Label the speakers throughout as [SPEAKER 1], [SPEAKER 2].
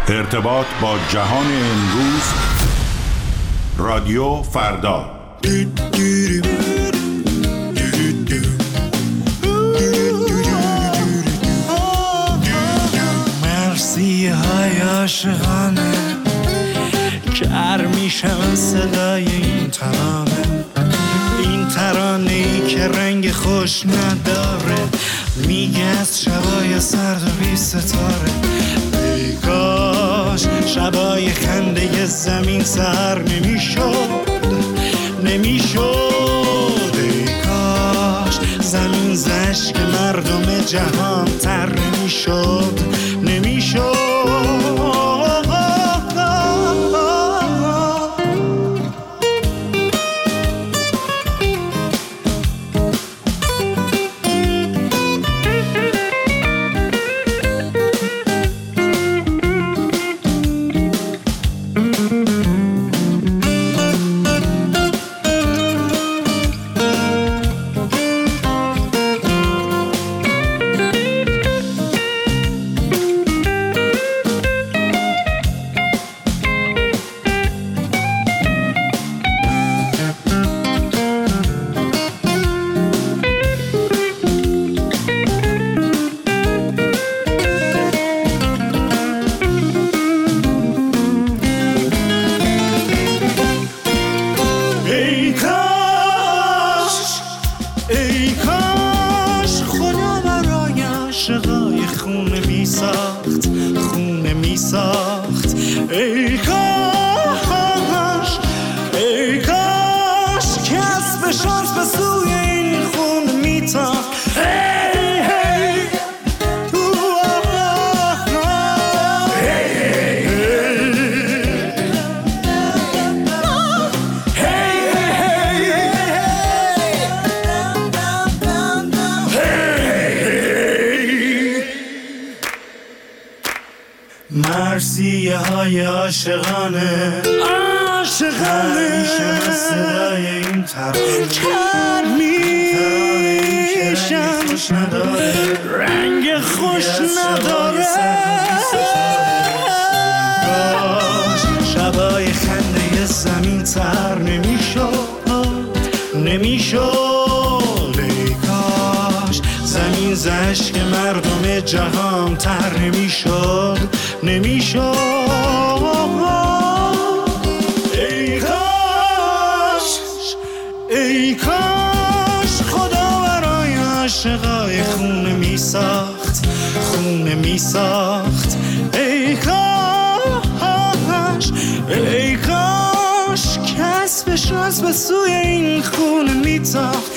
[SPEAKER 1] ارتباط با جهان امروز. رادیو فردا.
[SPEAKER 2] مرسی های عاشقانه کر میشم صدای این ترانه ای که رنگ خوش نداره، میگه از شبای سرد و بی ستاره. ای کاش شبای خنده زمین سر نمیشد. ای کاش زمین زشک مردم جهان تر نمیشد. مرسیه های عاشقانه میشم از صدای این ترانه میشم خوش نداره، رنگ خوش نداره. باش شبای خنده زمین تر نمیشد. ای کاش زمین زشک مردم جهان تر نمیشد. ای کاش خدا برای عاشقای خونه میساخت. ای کاش کسبش از به سوی این خونه میتاخت.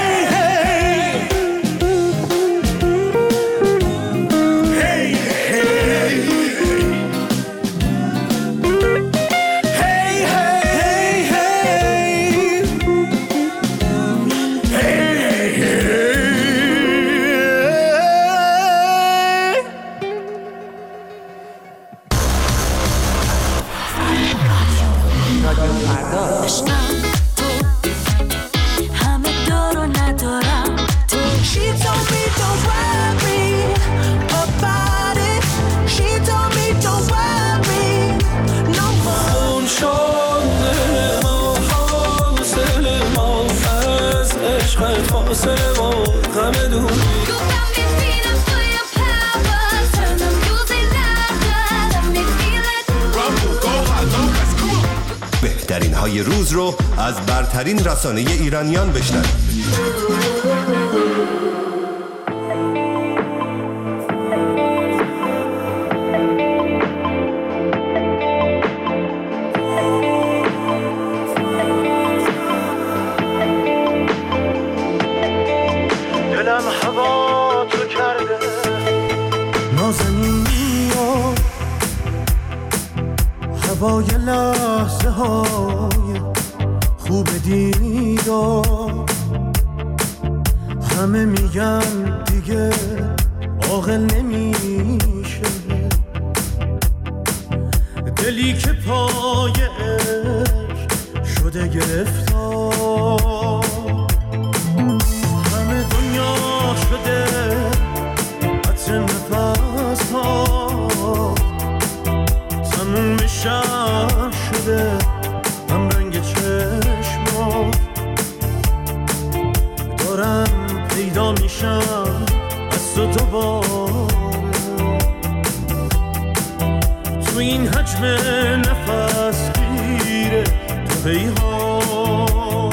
[SPEAKER 3] بهترین های روز رو از برترین رسانه ایرانیان بشنوید.
[SPEAKER 2] دلم هوا تو کرده نازنین و هوای لحظه های خوب دیدار. همه میگن دیگه عاقل نمیشه، دلی که پای عشق شده گرفتار. همه دنیا شده عطر نفس ها،
[SPEAKER 4] دوباره تو این حجم نفس گیره تو هیهات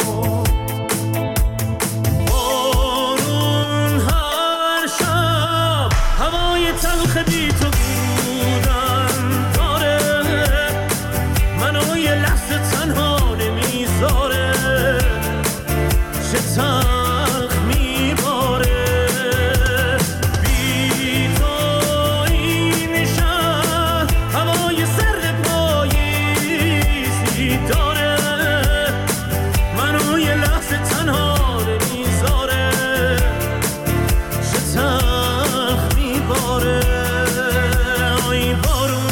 [SPEAKER 4] بارون هر شب هوای تلخ بی تو بودن داره منو یه لحظه تنها نمیذاره چه تلخ میباره بی تو این شهر هوای سرد پاییزی داره منو یه لحظه تنها نمیذاره چه تلخ میباره آی بارون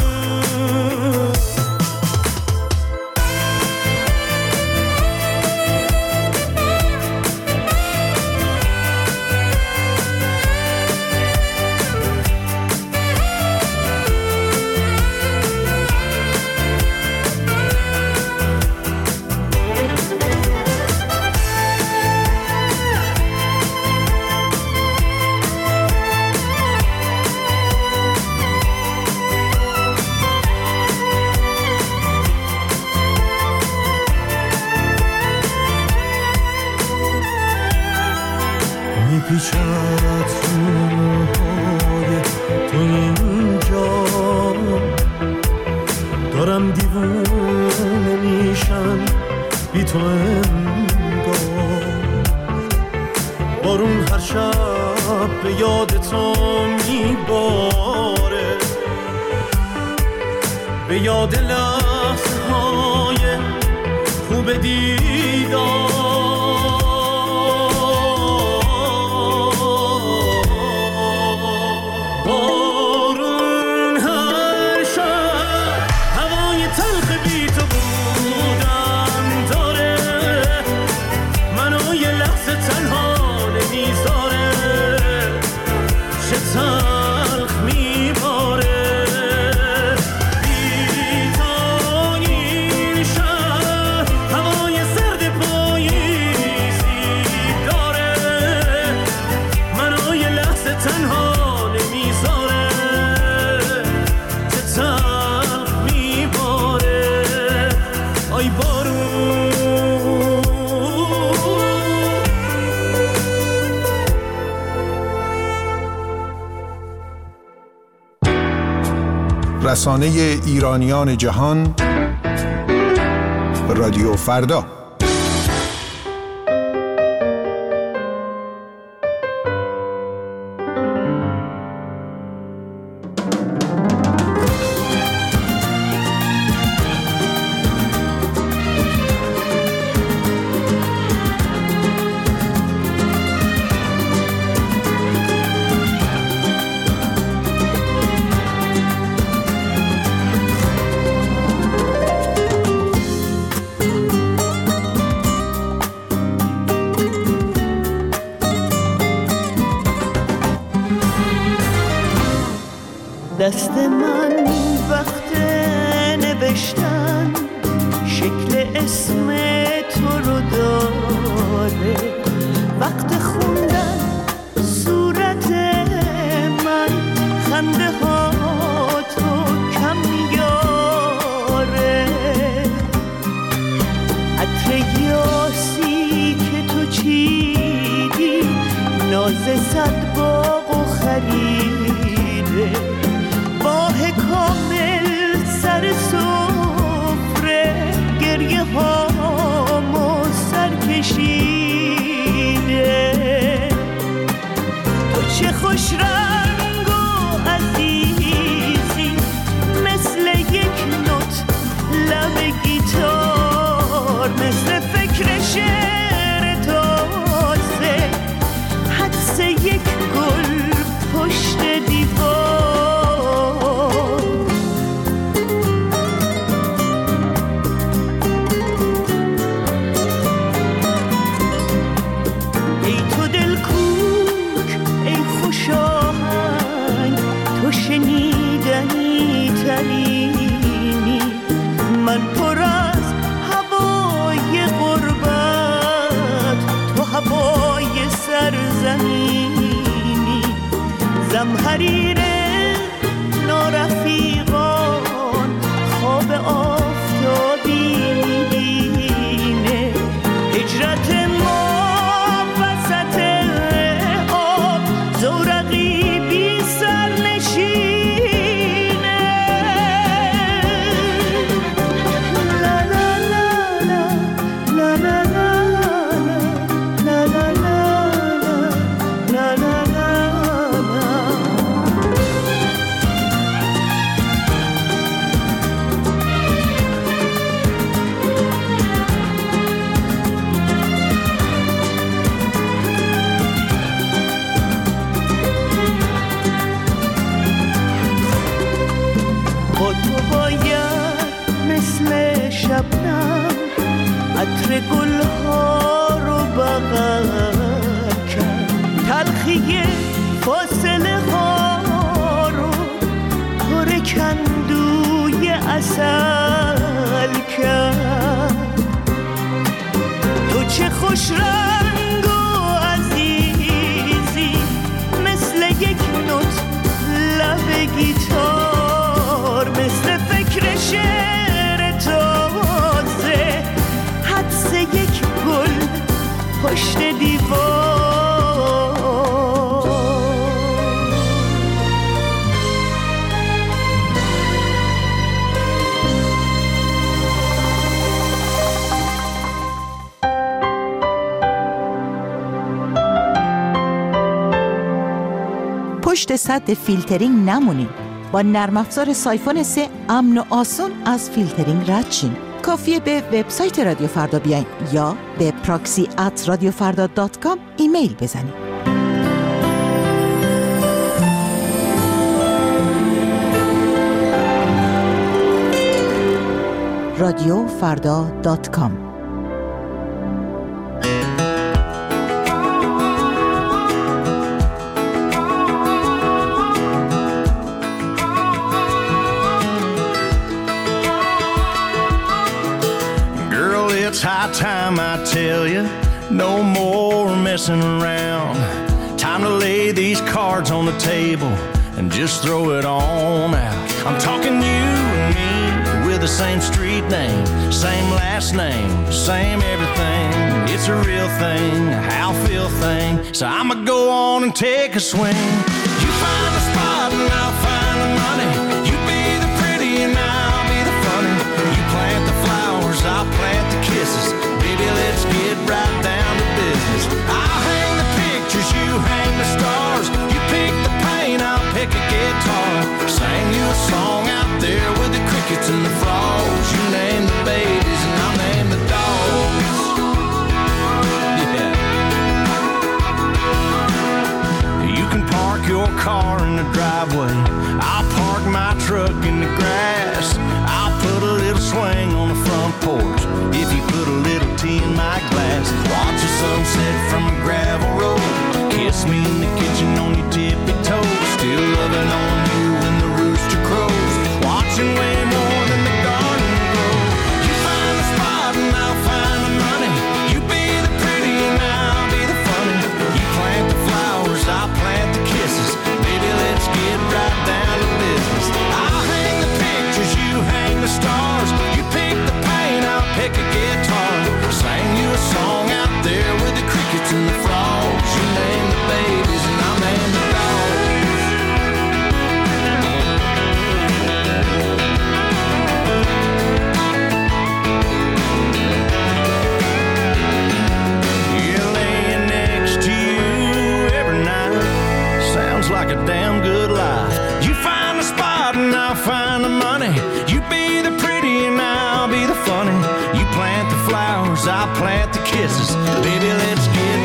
[SPEAKER 4] میپیچد روهای تو اینجا دارم دیوونه میشم بی تو انگار بارون هر شب به یاد تو میباره به یاد لحظه های خوب دیدار
[SPEAKER 5] رسانه ایرانیان جهان رادیو فردا.
[SPEAKER 6] دست من وقت نوشتن شکل اسم تو رو داره وقت خوندن صورت من خنده ها تو کم میاره عطر یاسی که تو چیدی ناز صد باغ و خریده باه کامل سر سفره گریه هامو سر کشیده تو چه خوش رنگ و عزیزی مثل یک نوت لب گیتار مثل فکر شعر تازه حدس یک گل پشت دیوار شنیدنی ترینی من پر از هوای غربت تو هوای سرزمینی زمهریر نارفیقان خواب آفتابی میبینه هجرت ما وسط آب زورقی بی سرنشینه لا لا لا لا لا لا لا لا لا لا شبنم عطر گلها رو بغل کرد تلخی فاصله ها رو پر کندوی عسل کرد تو چه خوش رنگ و عزیزی مثل یک نوت لب گیتار مثل فکر شعر تازه حدس یک گل پشت دیوار
[SPEAKER 7] پشت سد فیلترینگ نمونید. با نرم افزار سایفون 3 امن و آسون از فیلترینگ رد شین. کافیه به وبسایت رادیو فردا بیاین یا به proxy@radiofarda.com ایمیل بزنید. radiofarda.com
[SPEAKER 4] It's high time I tell you, no more messing around. Time to lay these cards on the table and just throw it on out. I'm talking you and me with the same street name, same last name, same everything. It's a real thing, a how feel thing. So I'ma go on and take a swing. You find the spot and I'll find the money. You be the pretty and I'll be the funny. You plant the flowers, I'll plant the kisses. Baby, let's get right down to business. I'll hang the pictures, you hang the stars. You pick the paint, I'll pick a guitar. Sing you a song out there with the crickets and the frogs. You name the babies and I'll name the dogs. Yeah. You can park your car in the driveway. I'll park my truck in the grass. I'll put a little swing on the front porch if you put a little tea in my glass. Watch the sunset from a gravel road. Kiss me in the kitchen on your tippy toes. Still loving on you when the rooster crows. Watching way more than the garden grow. You find the spot and I'll find the money. You be the pretty and I'll be the funny. You plant the flowers, I'll plant the kisses. Baby, let's get right down to business. I'll hang the pictures, you hang the stars. You pick the paint, I'll pick a guitar. Sing you a song out there with the crickets and the frogs. You name the babies and I'll name the dogs. Yeah, laying next to you every night sounds like a damn good life. You find the spot and I'll find the money. You be the pretty and I'll be the funny. You plant the flowers, I'll plant the kisses. Baby, let's get